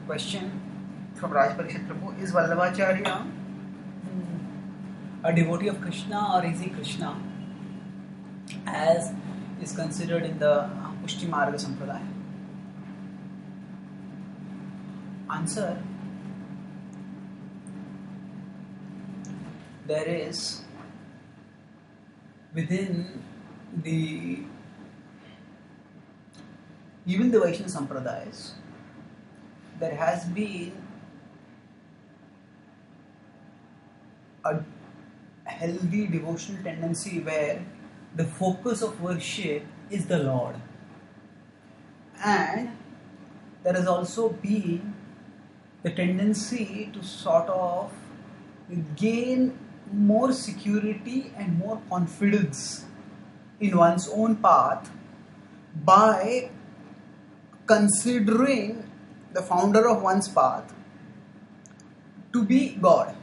question from Raj Parikshit Prabhu: is Vallabhacharya a devotee of Krishna, or is he Krishna, as is considered in the Pushti Marga Sampradaya? Answer: there is within even the Vaishnava Sampradayas, there has been a healthy devotional tendency where the focus of worship is the Lord, and there has also been the tendency to sort of gain more security and more confidence in one's own path by considering the founder of one's path to be God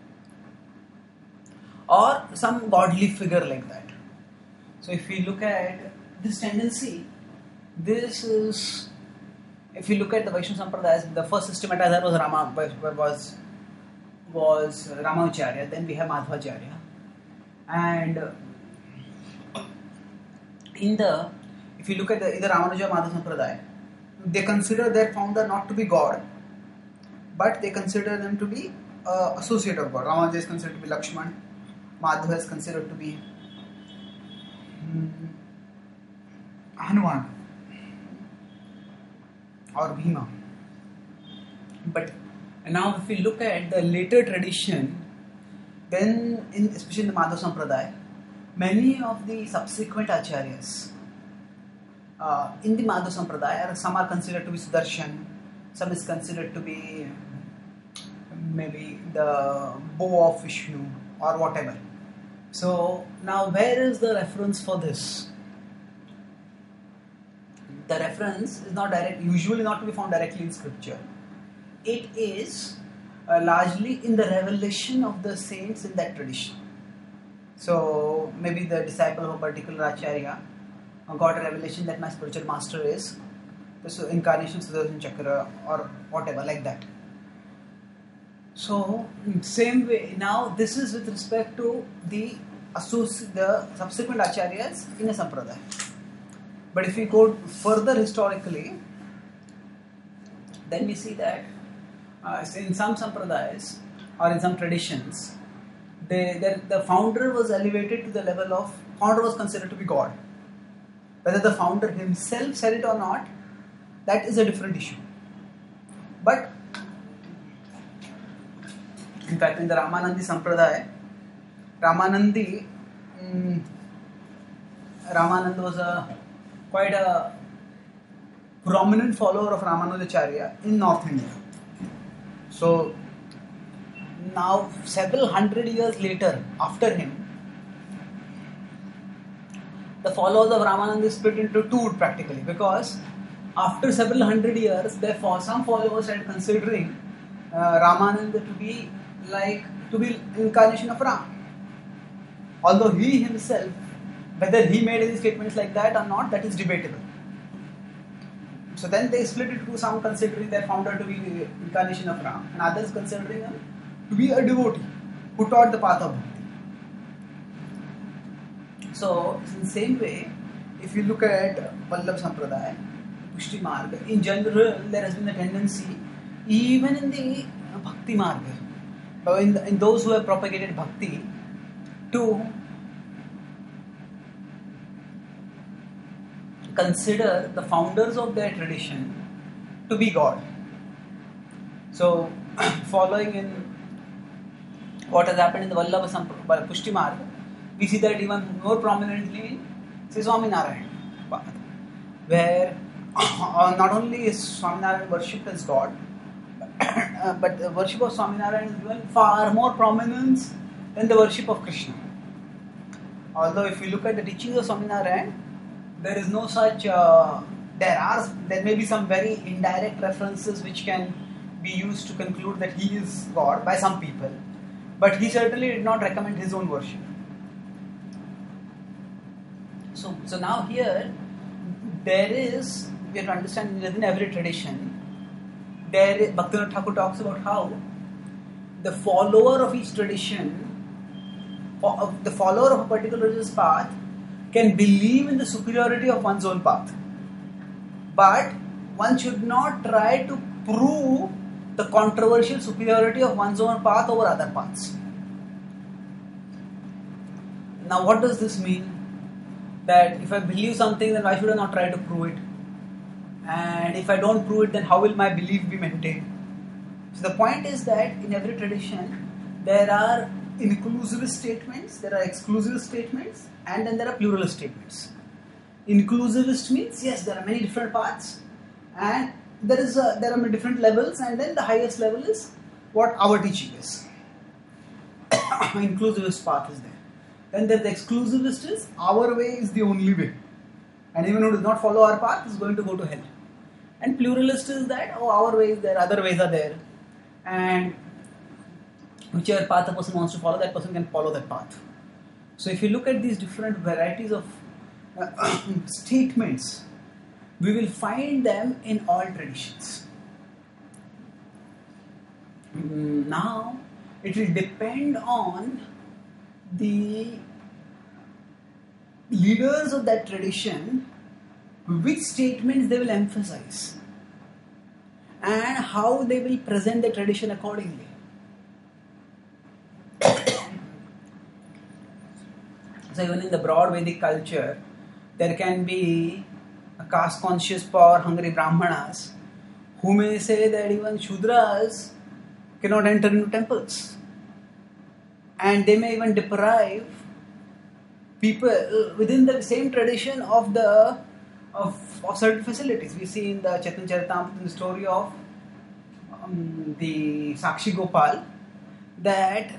or some godly figure like that. So if we look at this tendency, if you look at the Vaishnava Sampradayas, the first systematizer was Ramacharya, then we have Madhvacharya, and if you look at either Ramanuja or Madhva Sampradaya, they consider their founder not to be God, but they consider them to be associate of God. Ramanuja is considered to be Lakshman, Madhva is considered to be Hanuman or Bhima. But now if we look at the later tradition, then especially in the Madhva Sampradaya, many of the subsequent acharyas in the Madhva Sampradaya, some are considered to be Sudarshan, some is considered to be maybe the bow of Vishnu or whatever. So now where is the reference for this? The reference is usually not to be found directly in scripture. It is largely in the revelation of the saints in that tradition. So maybe the disciple of a particular acharya got a revelation that my spiritual master is the incarnation of Sudarshan Chakra or whatever like that. So same way, now this is with respect to the subsequent acharyas in a sampradaya. But if we go further historically, then we see that in some sampradayas or in some traditions, the founder was elevated to the level of, founder was considered to be God. Whether the founder himself said it or not, that is a different issue. But in fact, in the Ramanandi Sampradaya, Ramanand was quite a prominent follower of Ramanujacharya in North India. So now several hundred years later, after him, the followers of Ramananda is split into two practically, because after several hundred years, therefore some followers started considering Ramananda to be incarnation of Ram. Although he himself, whether he made any statements like that or not, that is debatable. So then they split it to some considering their founder to be the incarnation of Ram, and others considering him to be a devotee who taught the path of bhakti. So in the same way, if you look at Vallabh Sampradaya, Pushti Marga, in general there has been a tendency, even in the Bhakti Marga, in those who have propagated Bhakti, to consider the founders of their tradition to be God. So, following in what has happened in the Vallabha Pushti Marga, we see that even more prominently in Swaminarayan, where not only is Swaminarayan worshipped as God, but the worship of Swaminarayan is given far more prominence than the worship of Krishna. Although if you look at the teachings of Swaminarayan, there is no such, there may be some very indirect references which can be used to conclude that he is God by some people, but he certainly did not recommend his own worship. So now here, we have to understand within every tradition, there Bhaktivinoda Thakur talks about how the follower of each tradition, the follower of a particular religious path, can believe in the superiority of one's own path. But one should not try to prove the controversial superiority of one's own path over other paths. Now, what does this mean? That if I believe something, then why should I not try to prove it? And if I don't prove it, then how will my belief be maintained? So the point is that in every tradition, there are inclusivist statements, there are exclusivist statements, and then there are pluralist statements. Inclusivist means, yes, there are many different paths, and there are many different levels, and then the highest level is what our teaching is. Inclusivist path is there. Then the exclusivist is, our way is the only way, and even who does not follow our path is going to go to hell. And pluralist is that, our way is there, other ways are there, and whichever path a person wants to follow, that person can follow that path. So if you look at these different varieties of statements, we will find them in all traditions. Now, it will depend on the leaders of that tradition, which statements they will emphasize and how they will present the tradition accordingly. So even in the broad Vedic culture, there can be caste-conscious, power-hungry Brahmanas who may say that even Shudras cannot enter into temples, and they may even deprive people within the same tradition of certain facilities. We see in the Chaitanya Charitamrita the story of the Sakshi Gopal that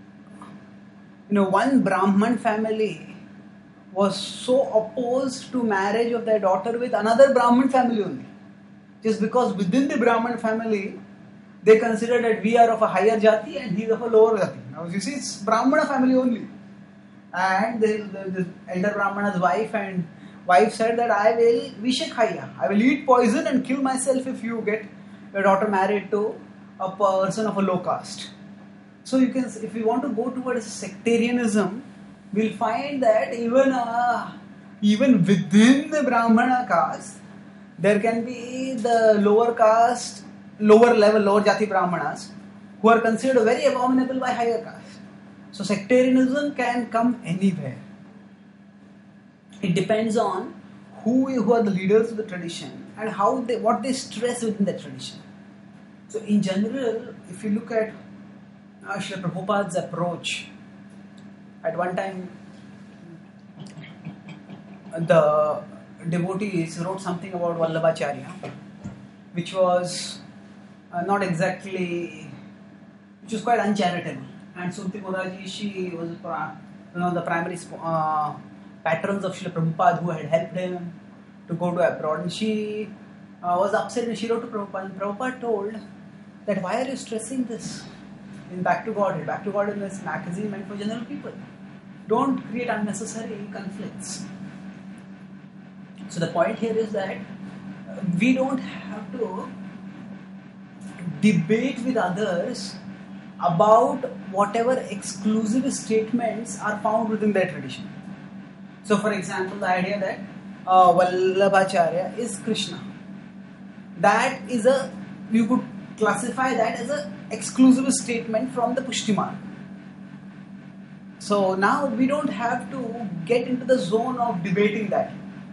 one Brahman family was so opposed to marriage of their daughter with another Brahman family only, just because within the Brahman family they consider that we are of a higher jati and he is of a lower jati. Now you see, it's Brahmana family only, and the elder Brahmana's wife said that I will vishakhaya, I will eat poison and kill myself if you get your daughter married to a person of a low caste. So you can, if we want to go towards sectarianism, we'll find that even within the Brahmana caste, there can be the lower caste, lower level, lower jati Brahmanas who are considered very abominable by higher caste. So sectarianism can come anywhere. It depends on who are the leaders of the tradition and what they stress within the tradition. So in general, if you look at Srila Prabhupada's approach, at one time the devotees wrote something about Vallabhacharya, which was which was quite uncharitable. And Sunti Moraji, she was the primary patrons of Srila Prabhupada who had helped him to go to abroad. And she was upset and she wrote to Prabhupada. And Prabhupada told that, why are you stressing this in Back to Godhead? Back to Godhead is a magazine meant for general people. Don't create unnecessary conflicts. So the point here is that we don't have to debate with others about whatever exclusive statements are found within their tradition. So for example, the idea that Vallabhacharya is Krishna, that is you could classify that as an exclusive statement from the Pushti Marga. So now we don't have to get into the zone of debating that.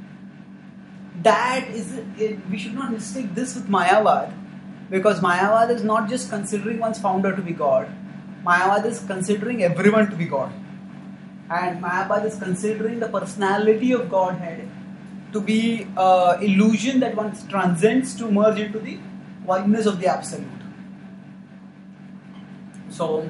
We should not mistake this with Mayavad, because Mayavad is not just considering one's founder to be God. Mayavad is considering everyone to be God. And Mayavad is considering the personality of Godhead to be an illusion that one transcends to merge into the oneness of the Absolute. So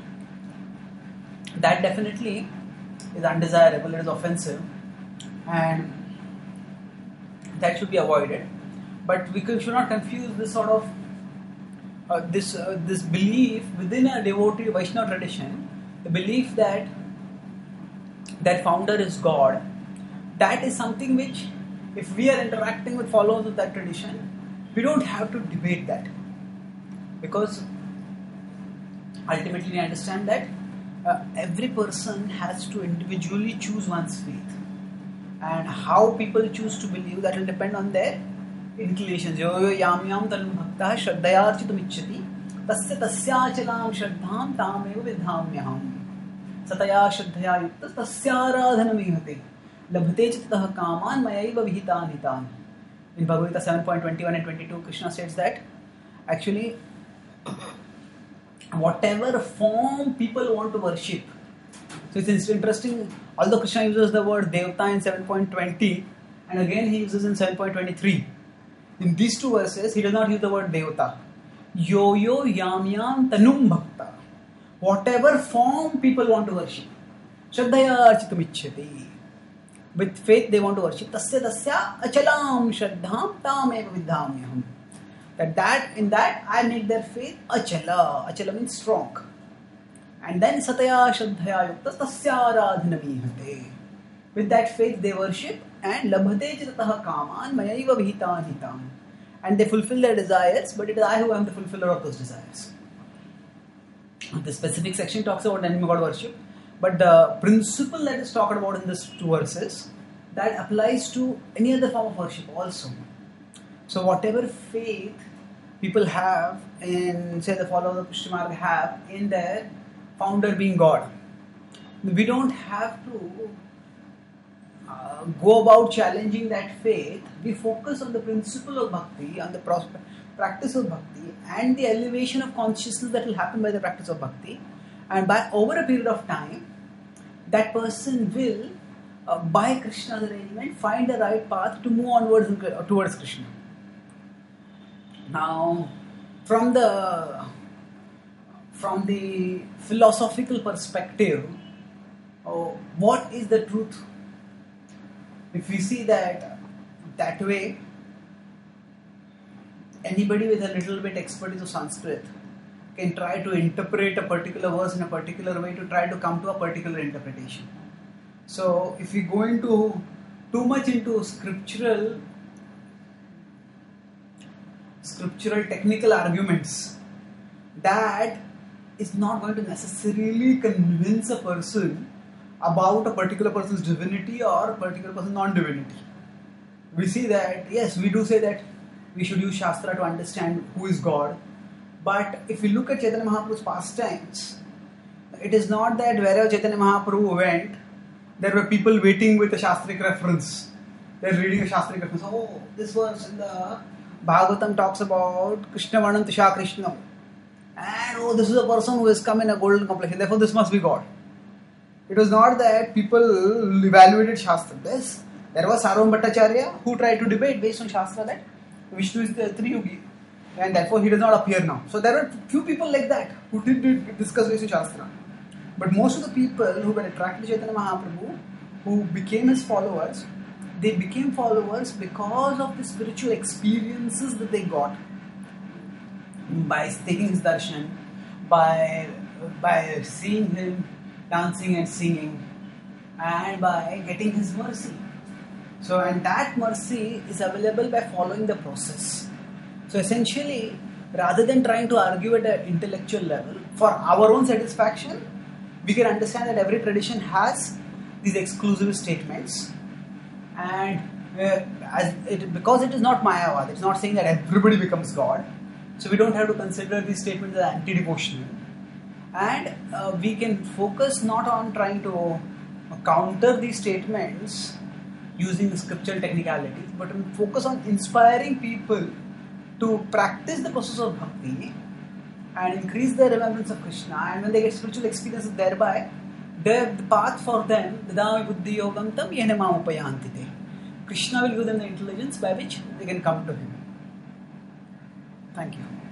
that definitely is undesirable, it is offensive, and that should be avoided. But we should not confuse this sort of this belief within a devotee Vaishnava tradition, the belief that founder is God. That is something which, if we are interacting with followers of that tradition, we don't have to debate that. Because ultimately we understand that every person has to individually choose one's faith, and how people choose to believe, that will depend on their inclinations. Yo yo yam yam tanum bhaktah shraddhayarchitum icchati tasya tasyachalam shraddham tameva vidhamyaham sataya shraddhaya yuktas tasyaradhanam ihate labhate chitah kaman mayaiva vihitan hitan. In Bhagavad Gita 7.21 and 22, Krishna states that actually whatever form people want to worship. So it's interesting, although Krishna uses the word Devta in 7.20 and again he uses in 7.23. In these two verses, he does not use the word Devta. Yo yo yam yam tanum bhakta. Whatever form people want to worship. Shraddhaya architum icchati. With faith they want to worship. Tasya tasya achalam shraddham tameva vidhamyaham. In that I make their faith achala. Achala means strong. And then sataya shraddhaya yuktas tasyaradhanamihate. With that faith they worship and labhate chitataha kaman mayaiva vihitan hitam. And they fulfill their desires, but it is I who am the fulfiller of those desires. The specific section talks about enemy god worship, but the principle that is talked about in these two verses, that applies to any other form of worship also. So whatever faith people have in, say, the followers of Pushti Marga have in their founder being God, we don't have to go about challenging that faith. We focus on the principle of bhakti, on the practice of bhakti, and the elevation of consciousness that will happen by the practice of bhakti. And by over a period of time, that person will, by Krishna's arrangement, find the right path to move onwards towards Krishna. Now, from the philosophical perspective, what is the truth? If we see that way, anybody with a little bit expertise of Sanskrit can try to interpret a particular verse in a particular way to try to come to a particular interpretation. So if we go into too much into scriptural technical arguments, that is not going to necessarily convince a person about a particular person's divinity or a particular person's non-divinity. We see that, yes, we do say that we should use Shastra to understand who is God, but if you look at Chaitanya Mahaprabhu's pastimes, it is not that wherever Chaitanya Mahaprabhu went, there were people waiting with a Shastric reference. They are reading a Shastric reference. Oh, this verse in the Bhagavatam talks about Krishna Vanantisha Krishna. And this is a person who has come in a golden complexion, therefore this must be God. It was not that people evaluated Shastra. There was Sarvam Bhattacharya who tried to debate based on Shastra that Vishnu is the Triyugi and therefore he does not appear now. So there are few people like that who did discuss based on Shastra. But most of the people who were attracted to Chaitanya Mahaprabhu, who became his followers, they became followers because of the spiritual experiences that they got by taking his darshan, by seeing him dancing and singing, and by getting his mercy. So, and that mercy is available by following the process. So essentially, rather than trying to argue at an intellectual level, for our own satisfaction, we can understand that every tradition has these exclusive statements, and because it is not Mayavad, it's not saying that everybody becomes God, so we don't have to consider these statements as anti-devotional. And we can focus not on trying to counter these statements using scriptural technicalities, but focus on inspiring people to practice the process of bhakti and increase their remembrance of Krishna. And when they get spiritual experiences thereby, the path for them, Dadami Buddhi Yogam Tam Yena Mam Upayanti Te. Krishna will give them the intelligence by which they can come to Him. Thank you.